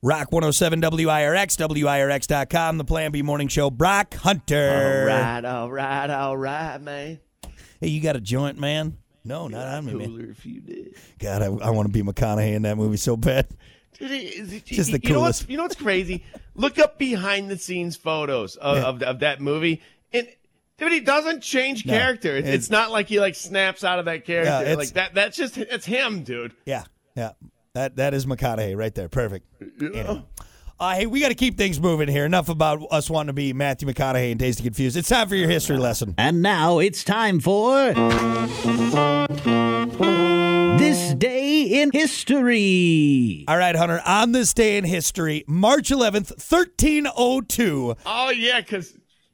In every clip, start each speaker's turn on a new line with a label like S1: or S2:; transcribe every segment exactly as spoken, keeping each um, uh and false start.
S1: Rock one oh seven W I R X, W I R X dot com, the Plan B Morning Show. Brock Hunter.
S2: All right, all right, all right, man.
S1: Hey, you got a joint, man? No, not on me, man.
S2: Cooler if you did.
S1: God, I, I want to be McConaughey in that movie so bad.
S2: Dude, is it,
S1: Just
S2: you,
S1: the
S2: you know
S1: coolest.
S2: what's you know what's crazy? Look up behind the scenes photos of,
S1: Yeah.
S2: of, of that movie, and dude, he doesn't change
S1: No,
S2: character. It's,
S1: it's-
S2: it's not like he like snaps out of that character.
S1: Yeah, it's-
S2: like that. That's just it's him, dude.
S1: Yeah, yeah. That That is McConaughey right there. Perfect. Anyway. Uh, hey, we got to keep things moving here. Enough about us wanting to be Matthew McConaughey and Dazed and Confused. It's time for your history lesson.
S3: And now it's time for This Day in History.
S1: All right, Hunter, on this day in history, March eleventh, thirteen oh two,
S2: Oh yeah, because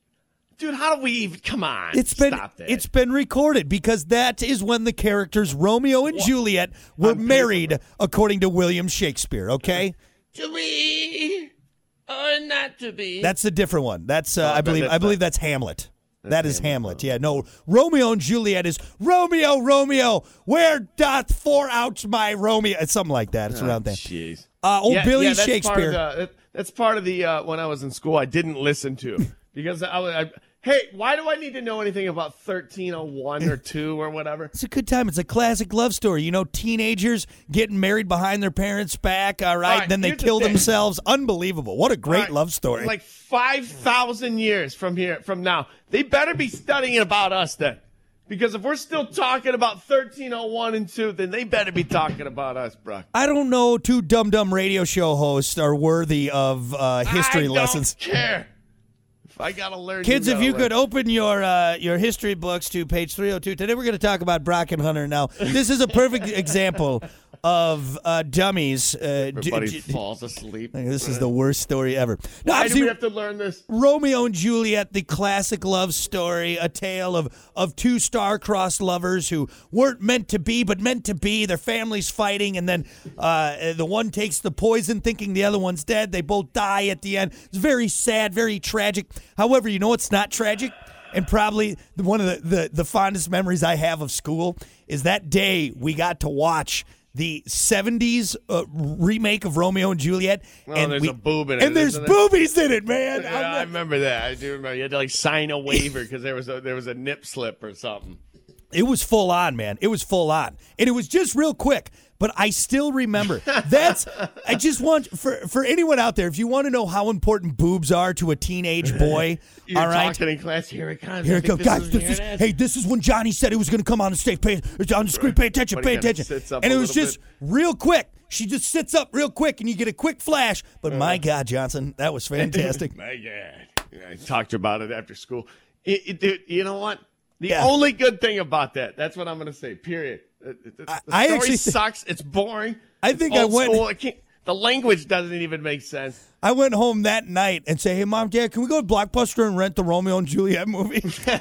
S2: dude, how do we even? Come on,
S1: it's been
S2: stop that.
S1: it's been recorded because that is when the characters Romeo and Juliet were
S2: On paper.
S1: married, according to William Shakespeare, okay?
S2: to be or not to be.
S1: That's a different one. That's, uh,
S2: Oh,
S1: I
S2: that-
S1: believe,
S2: that's
S1: I believe
S2: not-
S1: that's Hamlet.
S2: That's
S1: That is
S2: Hamlet,
S1: Hamlet. Yeah, no. Romeo and Juliet is Romeo, Romeo, where doth pour out my Romeo? It's something like that. It's around there.
S2: Jeez.
S1: Uh, old
S2: Yeah,
S1: Billy
S2: yeah, that's
S1: Shakespeare.
S2: Part of the, that's part of the uh, when I was in school I didn't listen to because I was. I, hey, why do I need to know anything about thirteen oh one or two or whatever?
S1: It's a good time. It's a classic love story. You know, teenagers getting married behind their parents' back, all right?
S2: All right,
S1: then they
S2: here's the
S1: kill
S2: thing.
S1: themselves. Unbelievable. What a great
S2: All right,
S1: love story.
S2: Like five thousand years from here, from now, they better be studying about us then. Because if we're still talking about thirteen oh one and two, then they better be talking about us, bro.
S1: I don't know two dumb dumb radio show hosts are worthy of uh, history
S2: I
S1: lessons.
S2: don't care. If I gotta learn,
S1: Kids, if
S2: gotta
S1: you
S2: learn.
S1: could open your uh, your history books to page three oh two. Today we're going to talk about Brock and Hunter. Now, this is a perfect example of uh, dummies. Uh,
S2: Everybody
S1: d- d-
S2: falls asleep.
S1: this is the worst story ever. Now,
S2: Why do
S1: obviously,
S2: we have to learn this?
S1: Romeo and Juliet, the classic love story, a tale of, of two star-crossed lovers who weren't meant to be, but meant to be. Their families fighting, and then uh, the one takes the poison thinking the other one's dead. They both die at the end. It's very sad, very tragic. However, you know what's not tragic? And probably one of the, the, the fondest memories I have of school is that day we got to watch the seventies uh, remake of Romeo and Juliet.
S2: Oh,
S1: and
S2: there's
S1: we,
S2: a boob in it,
S1: And there's
S2: isn't there?
S1: boobies in it, man.
S2: Yeah, I remember that. I do remember. You had to like sign a waiver because there was a there was a nip slip or something.
S1: It was full on, man. It was full on. And it was just real quick. But I still remember. That's, I just want, for, for anyone out there, if you want to know how important boobs are to a teenage boy,
S2: You're
S1: all right?
S2: talking in class. Here it comes.
S1: Here
S2: I
S1: it
S2: think
S1: comes. Guys,
S2: is-
S1: this
S2: here
S1: is,
S2: it is.
S1: hey, this is when Johnny said he was going to come on the stage, pay, on the screen, pay attention,
S2: But
S1: pay
S2: he kinda
S1: attention.
S2: sits up
S1: And
S2: a
S1: it was
S2: little
S1: just
S2: bit.
S1: real quick. She just sits up real quick, and you get a quick flash. But my God, Johnson, that was fantastic.
S2: My God. Yeah, I talked about it after school. It, it, dude, you know what? The
S1: Yeah.
S2: only good thing about that, that's what I'm going to say, period. The, the- the
S1: I
S2: story
S1: actually thi-
S2: sucks. It's boring.
S1: I
S2: It's
S1: think I
S2: old
S1: went-
S2: school. It can't- the language doesn't even make sense.
S1: I went home that night and say, hey, Mom, Dad, can we go to Blockbuster and rent the Romeo and Juliet movie?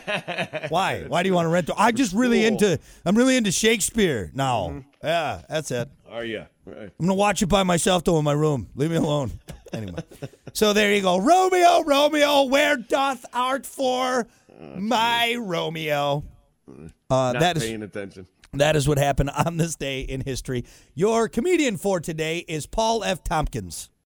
S1: Why? Why do you want to rent the I'm just really
S2: Cool.
S1: into I'm really into Shakespeare now. Yeah, that's it.
S2: Are you? Right.
S1: I'm gonna watch it by myself though in my room. Leave me alone. Anyway. So there you go. Romeo, Romeo, where doth art for my Romeo? Uh,
S2: Not
S1: that is
S2: paying attention.
S1: that is what happened on this day in history. Your comedian for today is Paul F. Tompkins.